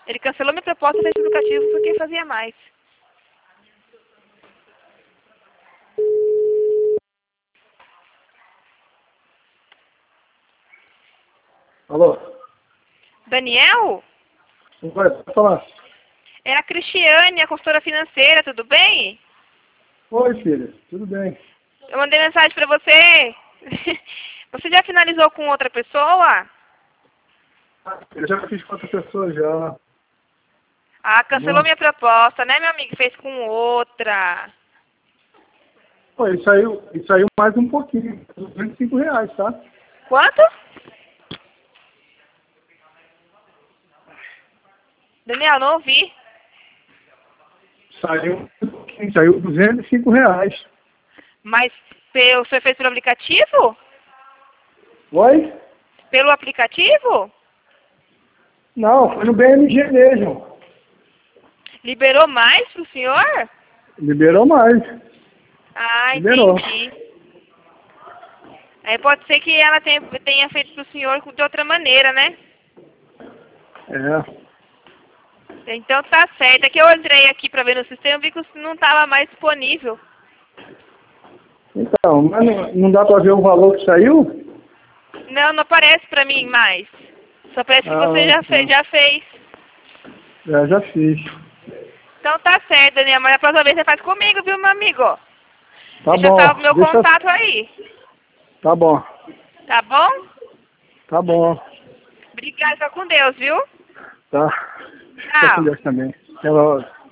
Ele cancelou minha proposta, fez o aplicativo porque fazia mais. Alô? Daniel? Vai, pode falar. É a Cristiane, a consultora financeira, tudo bem? Oi, filha. Tudo bem? Eu mandei mensagem pra você. Você já finalizou com outra pessoa? Eu já fiz com outra pessoa já. Ah, cancelou minha proposta, né, meu amigo? Fez com outra. Pô, e saiu mais um pouquinho. R$205, tá? Quanto? Daniel, não ouvi. Saiu um pouquinho. Saiu R$205. Mas você fez pelo aplicativo? Oi? Pelo aplicativo? Não, foi no BMG mesmo. Liberou mais pro senhor? Liberou mais. Ah, Liberou. entendi. Aí pode ser que ela tenha feito pro senhor de outra maneira, né? É. Então tá certo. É que eu entrei aqui pra ver no sistema e vi que não estava mais disponível. Então, mas não dá pra ver o valor que saiu? Não, não aparece pra mim mais. Só parece que você já fez. Já fiz. Então tá certo, Daniel. Mas a próxima vez você faz comigo, viu, meu amigo? Tá Deixa bom. eu meu contato aí. Tá bom. Tá bom? Tá bom. Obrigada, fica com Deus, viu? Tá. Fica com Tchau. Deus também. Até logo.